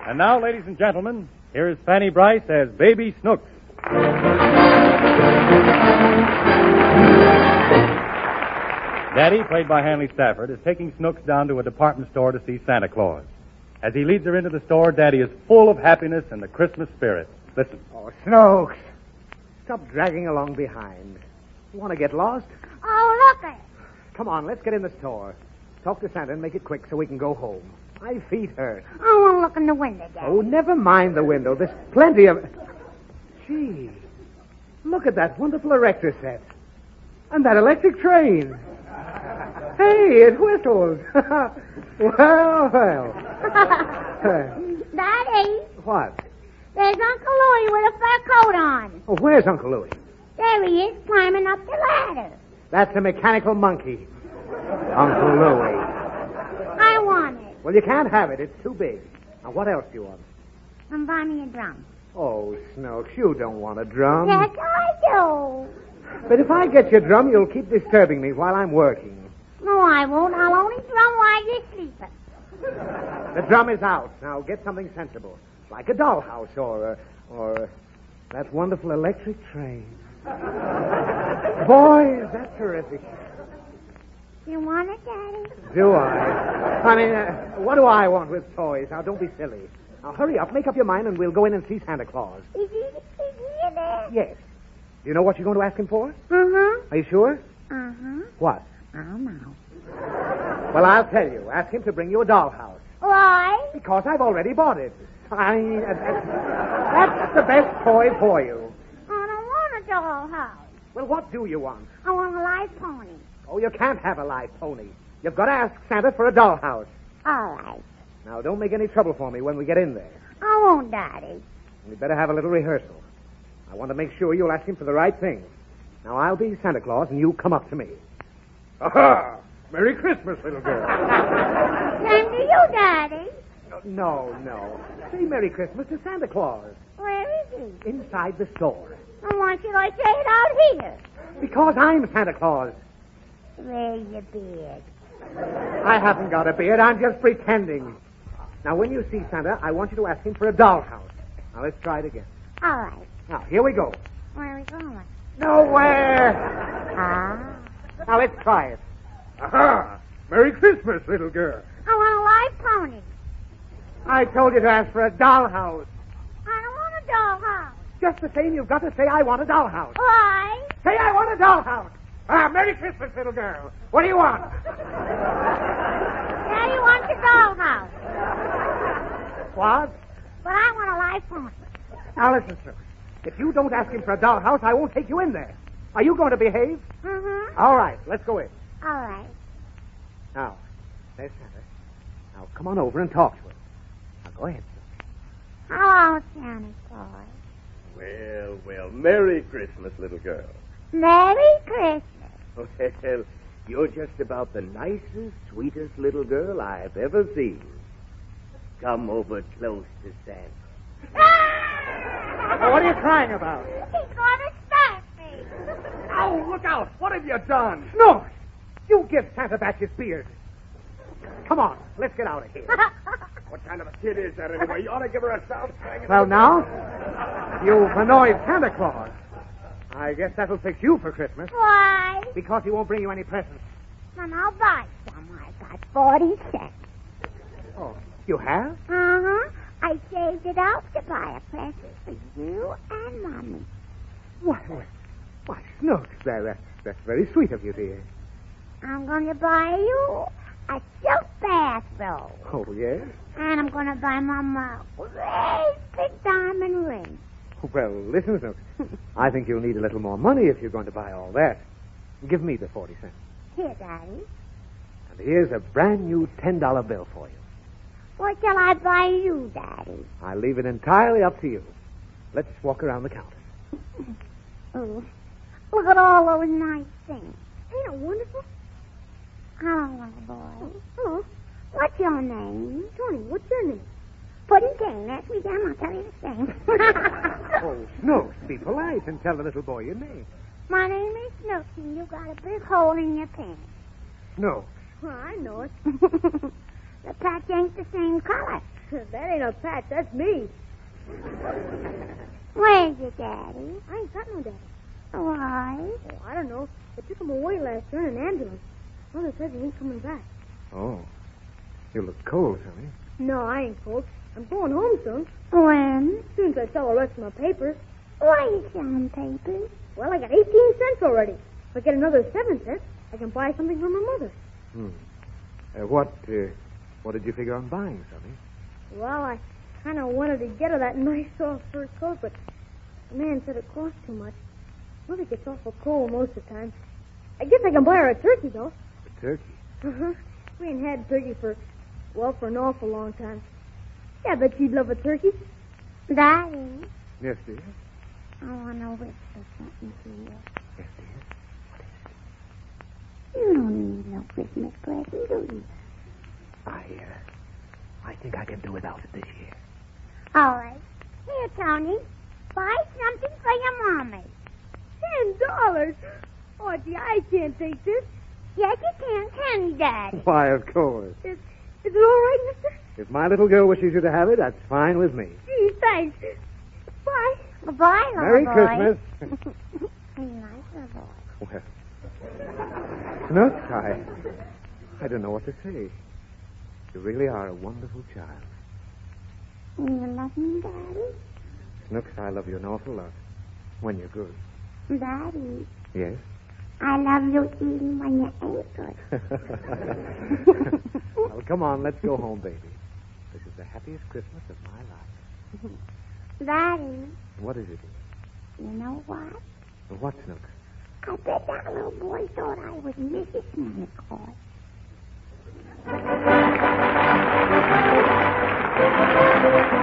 And now, ladies and gentlemen, here is Fanny Bryce as Baby Snooks. Daddy, played by Hanley Stafford, is taking Snooks down to a department store to see Santa Claus. As he leads her into the store, Daddy is full of happiness and the Christmas spirit. Listen. Oh, Snooks. Stop dragging along behind. You want to get lost? Oh, look it. Come on, let's get in the store. Talk to Santa and make it quick so we can go home. My feet hurt. I want to look in the window, Daddy. Oh, never mind the window. There's plenty of... Gee, look at that wonderful erector set. And that electric train. Hey, it whistles. well. Daddy, What? there's Uncle Louie with a fur coat on. Oh, where's Uncle Louie? There he is, climbing up the ladder. That's a mechanical monkey. Uncle Louie. I want it. Well, you can't have it. It's too big. Now, what else do you want? And buy me a drum. Oh, Snooks, you don't want a drum. Yes, I do. But if I get your drum, you'll keep disturbing me while I'm working. No, I won't. I'll only drum while you're sleeping. The drum is out. Now, get something sensible. Like a dollhouse or that wonderful electric train. Boy, is that terrific. You want it, Daddy? Do I? What do I want with toys? Now, don't be silly. Now, hurry up, make up your mind, and we'll go in and see Santa Claus. Is he in there? Yes. Do you know what you're going to ask him for? Uh-huh. Are you sure? Uh-huh. What? I don't know. Well, I'll tell you. Ask him to bring you a dollhouse. Why? Because I've already bought it. That's the best toy for you. I don't want a dollhouse. Well, what do you want? I want a live pony. Oh, you can't have a live pony. You've got to ask Santa for a dollhouse. All right. Now, don't make any trouble for me when we get in there. I won't, Daddy. We better have a little rehearsal. I want to make sure you'll ask him for the right thing. Now, I'll be Santa Claus, and you come up to me. Aha! Merry Christmas, little girl. Same to you, Daddy. No. Say Merry Christmas to Santa Claus. Where is he? Inside the store. And why should I say it out here? Because I'm Santa Claus. Where's your beard? I haven't got a beard. I'm just pretending. Now, when you see Santa, I want you to ask him for a dollhouse. Now, let's try it again. All right. Now, here we go. Where are we going? Nowhere. Ah. Now, let's try it. Aha! Merry Christmas, little girl. I want a live pony. I told you to ask for a dollhouse. I don't want a dollhouse. Just the same, you've got to say, I want a dollhouse. Why? Say, I want a dollhouse. Merry Christmas, little girl. What do you want? Daddy wants a dollhouse. What? But I want a live pony. Now, listen, sir. If you don't ask him for a dollhouse, I won't take you in there. Are you going to behave? Mm-hmm. All right, let's go in. All right. Now, there's Santa. Now, come on over and talk to him. Now, go ahead, sir. Hello, Santa Claus. Well, Merry Christmas, little girl. Merry Christmas. Well, you're just about the nicest, sweetest little girl I've ever seen. Come over close to Santa. Now, what are you crying about? He's going to stab me. Oh, look out. What have you done? No. You give Santa back his beard. Come on, let's get out of here. What kind of a kid is that anyway? You ought to give her a south swing. Well, now, you've annoyed Santa Claus. I guess that'll fix you for Christmas. Why? Because he won't bring you any presents. And I'll buy some. I got 40 cents. Oh, you have? Uh-huh. I saved it up to buy a present for you and Mommy. Why, Snooks, that's very sweet of you, dear. I'm going to buy you a silk bathrobe. Oh, yes? And I'm going to buy Mama a great big diamond ring. Well, listen, Snooks. I think you'll need a little more money if you're going to buy all that. Give me the 40 cents. Here, Daddy. And here's a brand new $10 bill for you. What shall I buy you, Daddy? I'll leave it entirely up to you. Let's walk around the counter. Oh, look at all those nice things. Ain't it wonderful? Hello, little boy. Hello. What's your name? Tony, what's your name? Pudding King. Ask me again, I'll tell you the same. Oh, Snooks, be polite and tell the little boy your name. My name is Snooks, and you got a big hole in your pants. Snooks. Well, I know it. The patch ain't the same color. That ain't a patch. That's me. Where's your daddy? I ain't got no daddy. Why? Oh, I don't know. They took him away last year in an ambulance. Mother says he ain't coming back. Oh. You look cold, Sonny. No, I ain't cold. I'm going home soon. When? As soon as I sell the rest of my papers. Why are you selling papers? Well, I got 18 cents already. If I get another 7 cents, I can buy something for my mother. What did you figure on buying, Sonny? Well, I kind of wanted to get her that nice soft fur coat, but the man said it cost too much. Mother gets awful cold most of the time. I guess I can buy her a turkey, though. A turkey? Uh-huh. We ain't had turkey for an awful long time. Yeah, I bet you'd love a turkey. Daddy, Yes, dear. I want to whisper something to you. Yes, dear. You don't need no Christmas present, do you? I think I can do without it this year. All right. Here, Tony. Buy something for your mommy. $10. Oh, gee, I can't take this. Yes, you can you, Daddy? Why, of course. Is it all right, mister? If my little girl wishes you to have it, that's fine with me. Gee, thanks. Bye. Goodbye, little Merry boy. Christmas. Be nice, little boy. Well, Snooks, I don't know what to say. You really are a wonderful child. You love me, Daddy? Snooks, I love you an awful lot. When you're good. Daddy, Yes? I love you even when you ain't good. Well, come on, let's go home, baby. This is the happiest Christmas of my life. Daddy, What is it? you know what? What, Snooks? I bet that little boy thought I was Mrs. Santa Claus.